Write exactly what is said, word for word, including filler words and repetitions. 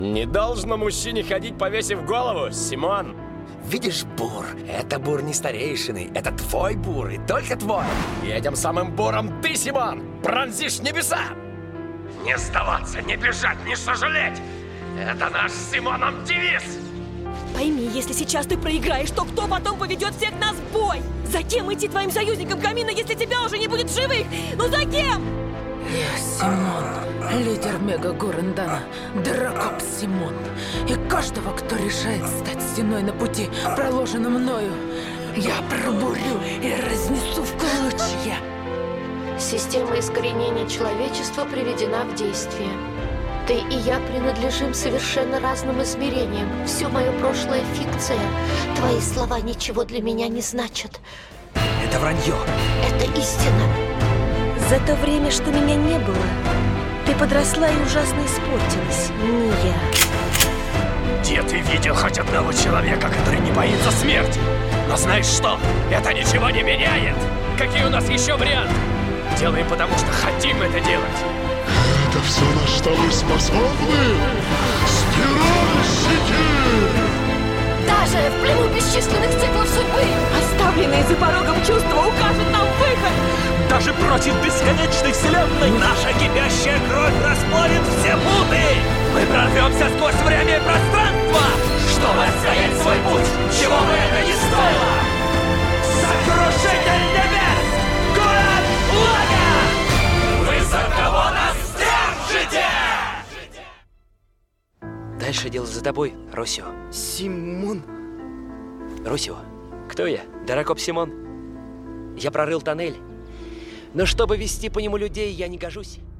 Не должно мужчине ходить, повесив голову, Симон. Видишь, бур, это бур не старейшины, это твой бур, и только твой. И этим самым буром ты, Симон, пронзишь небеса. Не сдаваться, не бежать, не сожалеть. Это наш с Симоном девиз. Пойми, если сейчас ты проиграешь, то кто потом поведет всех нас в бой? За кем идти твоим союзникам камина, если тебя уже не будет в живых? Ну за кем? Я Симон, лидер Мега-Гурандана, Дракоп Симон. И каждого, кто решает стать стеной на пути, проложенном мною, я пробурю и разнесу в клочья. Система искоренения человечества приведена в действие. Ты и я принадлежим совершенно разным измерениям. Все мое прошлое — фикция. Твои слова ничего для меня не значат. Это вранье. Это истина. За то время, что меня не было, ты подросла и ужасно испортилась, не я. Где ты видел хоть одного человека, который не боится смерти? Но знаешь что? Это ничего не меняет. Какие у нас еще варианты? Делаем, потому что хотим это делать. Это все, на что мы способны? Спиральщики! Даже в плену бесчисленных циклов судьбы Оставленные за порогом чувства укажут нам выход. Даже против бесконечной вселенной наша кипящая кровь расплавит все путы! Мы прорвемся сквозь время и пространство, чтобы отстоять свой путь, чего бы это ни стоило! Сокрушитель небес! Город Блага! Вы за кого нас держите? Дальше дело за тобой, Росио. Симон. Росио, кто я? Дракоп Симон. Я прорыл тоннель. Но чтобы вести по нему людей, я не гожусь.